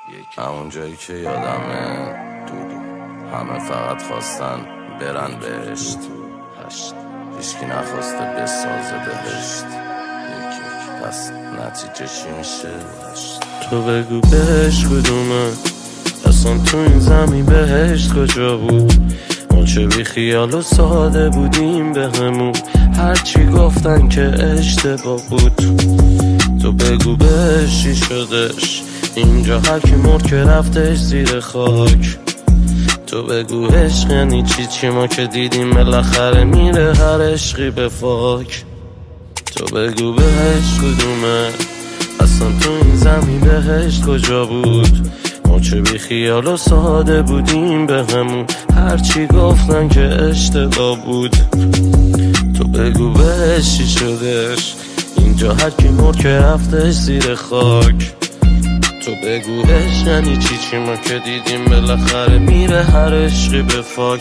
همون جایی که یادمه همه فقط خواستن برن بهشت، هیچکی نخواسته بسازه بهشت. پس نتیجه چی میشه؟ تو بگو بهشت کدومه، اصلا تو این زمین بهشت کجا بود؟ ما چه بی خیال و ساده بودیم به همون، هرچی گفتن که اشتباه بود. تو بگو بهشت چی شدش، اینجا هرکی مرد که رفتش زیر خاک. تو بگو عشق یعنی چی ما که دیدیم بالاخره میره هر عشقی به فاک. تو بگو بهشت کدومه، اصلا تو این زمین بهشت کجا بود؟ ما چه بی خیال و ساده بودیم به همون، هرچی گفتن که اشتباه بود. تو بگو بهشت چی شدش، اینجا هرکی مرد که رفتش زیر خاک. تو بگو عشق یعنی چی ما که دیدیم بالاخره میره هر عشقی به فاک.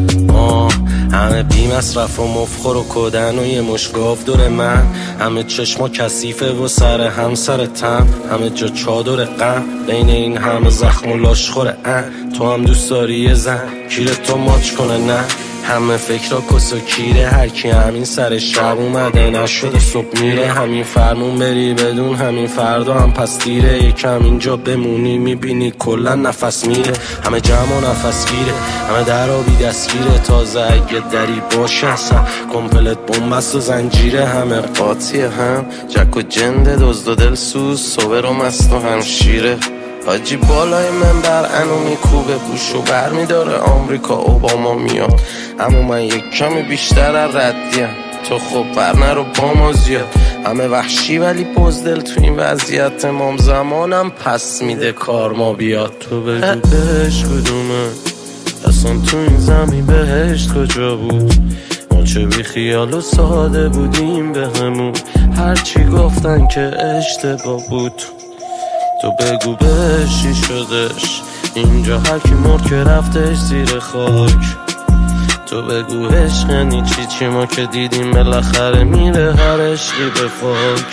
همه بی مصرف و مفخور و کدن و یه مشگاف دور من، همه چشما کثیفه و سر هم سر تم، همه جا چادر غم بین این همه زخم و لاشخوره. تو هم دوست داری یه زن کیره تو ماچ کنه؟ نه، همه فکرها کس و کیره، هرکی همین سر شب اومده نشده صبح میره. همین فرمون بری بدون همین فردا هم پس دیره، یکم اینجا بمونی میبینی کلا نفس میره. همه جمع و نفس گیره، همه در آبی دستگیره، تازه اگه دری باشه اصلا کمپلت بومبست و زنجیره. همه قاطی هم جک و جنده، دزد و دلسوز، صبر و مست و همشیره. حاجی بالای منبر انو میکوبه، بوشو بر میداره آمریکا اوباما میاد، اما من یک کمی بیشتر از ردیم. تو خب برنه رو با ما زیاد، همه وحشی ولی بزدل تو این وضعیت، امام زمانم پس میده کار ما بیاد. تو بگو بهشت کدومه، اصلا تو این زمین بهشت کجا بود؟ ما چه بی خیال و ساده بودیم به همون، هرچی گفتن که اشتباه بود. تو بگو بهش چی شدش، اینجا هرکی مرد که رفتش زیر خاک. تو بگو عشق یعنی چی ما که دیدیم بالاخره میره هر عشقی به فاک.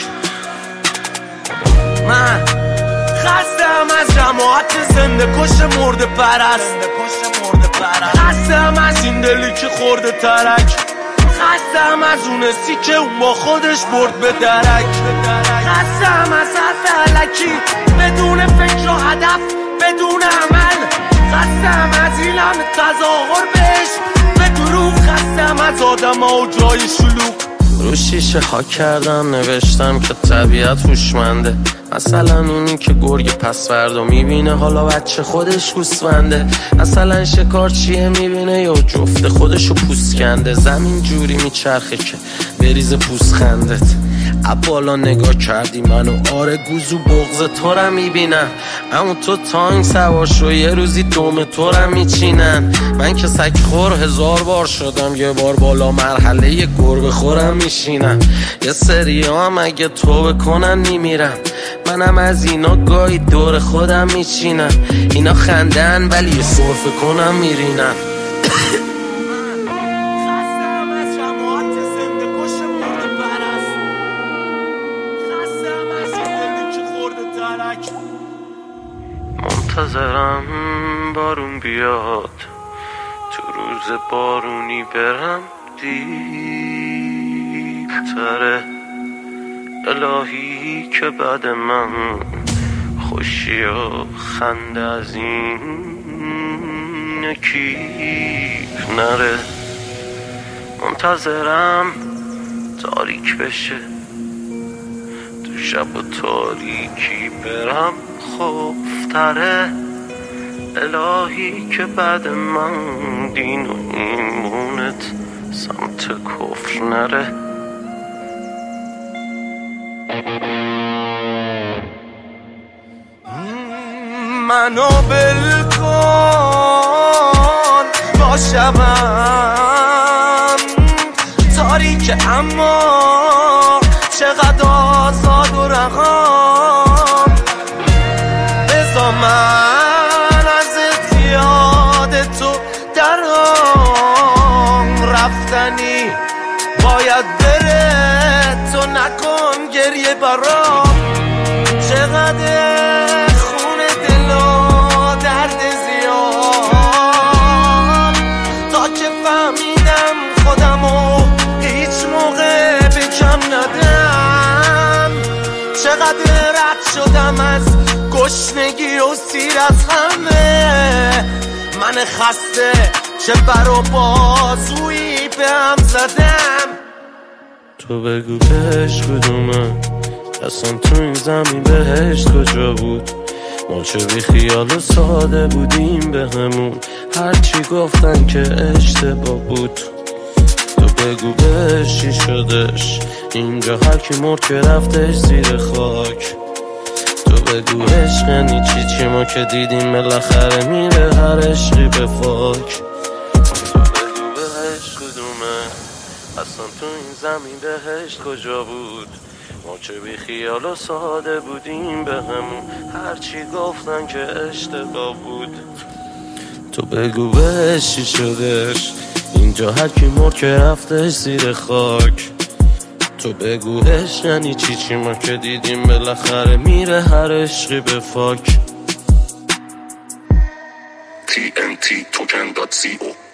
من خستم از جماعت زنده کش مرده پرست، خستم از این دلی که خورده ترک، خستم از اون سی که اون با خودش برد به درک، خستم از حرف علکی بدون فکر و هدف بدون عمل، خستم از این همه تظاهر بهش به دروغ، خستم از آدم ها و جای شلوغ. رو شیشه ها کردم نوشتم که طبیعت هوشمنده، مثلا اونی که گرگ پس فردا میبینه حالا بچه خودش گوسفنده، مثلا شکارچیه میبینه یا جفت خودشو پوست کنده. زمین جوری میچرخه که بریز پوست خندت، بالا نگاه کردی منو آره گوزو بغض تو رو میبینم، اما تو تانگ سوار شو یه روزی دوم تو رو میچینن. من که سگ خور 1000 بار شدم، یه بار بالا مرحله یه گربه خورم میشینم. یه سری هم اگه تو بکنن میمیرم، منم از اینا گاهی دور خودم میچینم. اینا خندن ولی یه صرفه کنم میرینم. منتظرم بارون بیاد، تو روز بارونی برم دیپتره. الهی که بعد من خوشی و خنده از این کیف نره. منتظرم تاریک بشه، تو شب و تاریکی برم خوفتره. الهی که بعد من دین و ایمونت سمت کفر نره. منو بلکن باشم تاریک اما چقدر آزاد و رقم، بذار من از اتیاد تو درام رفتنی باید بره، تو نکن گریه برام. چقدر خون دلو رد شدم از گشنگی و سیر از همه. من خسته چه بر و بازویی به هم زدم. تو بگو بهش کدومه، اصلا تو این زمین بهشت کجا بود؟ ما چه بی خیال و ساده بودیم به همون، هرچی گفتن که اشتباه بود. تو بگو بهش چی شدش، اینجا هر کی مرد که رفتش زیر خاک. تو بگو عشق یعنی چی ما که دیدیم بالاخره میره هر عشقی به فاک. تو بگو بهش کدومه، اصلا تو این زمین بهشت کجا بود؟ ما چه بی خیال و ساده بودیم به همون، هرچی گفتن که اشتباه بود. تو بگو بهش چی شدش، اینجا هر کی مرد که رفتش زیر خاک. تو بگو عشق یعنی چی ما که دیدیم بالاخره میره هر عشقی به فاک. TNT Token.co